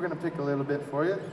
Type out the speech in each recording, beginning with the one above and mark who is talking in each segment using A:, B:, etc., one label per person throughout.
A: going to pick a little bit for you.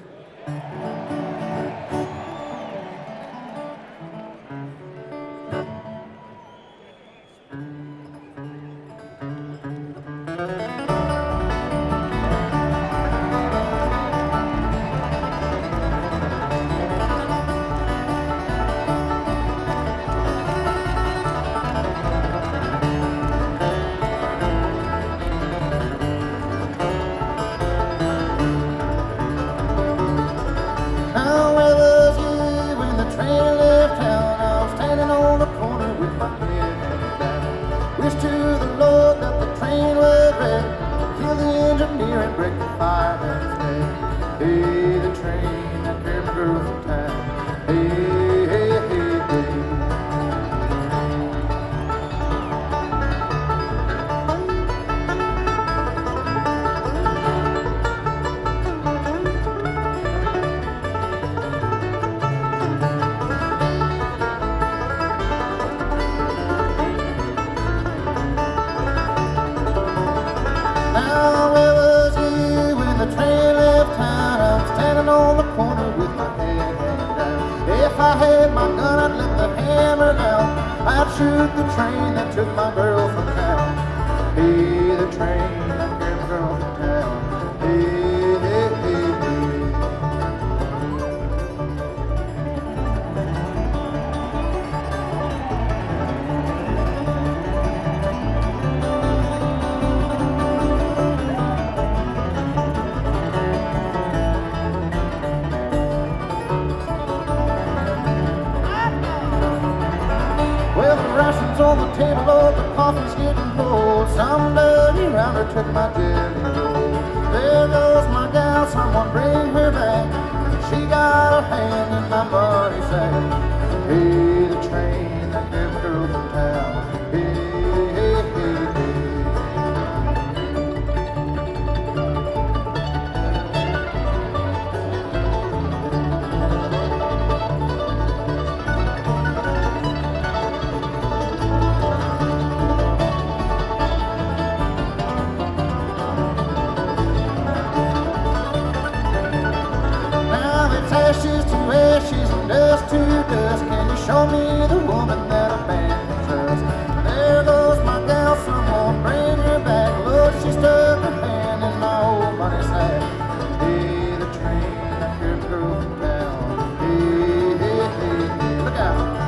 A: Wish to the Lord that the train would wreck, kill the engineer and break the fireman's neck. Hey, the train that carried my girl from town. Hey, hey, hey, hey. On the corner with my head hanging down. If I had my gun, I'd let the hammer down. I'd shoot the train that took my girl from town. Hey, the train that carried my girl from town. Hey, hey, hey, hey. Well, the rations on the table, oh, the coffee's getting cold. Some dirty rounder took my jelly roll. There goes my gal, someone bring her back. She got her hand in my money sack. Hey, the train that carried my girl from town. Hey, hey, hey, hey. Ashes to ashes and dust to dust. Can you show me the woman that a man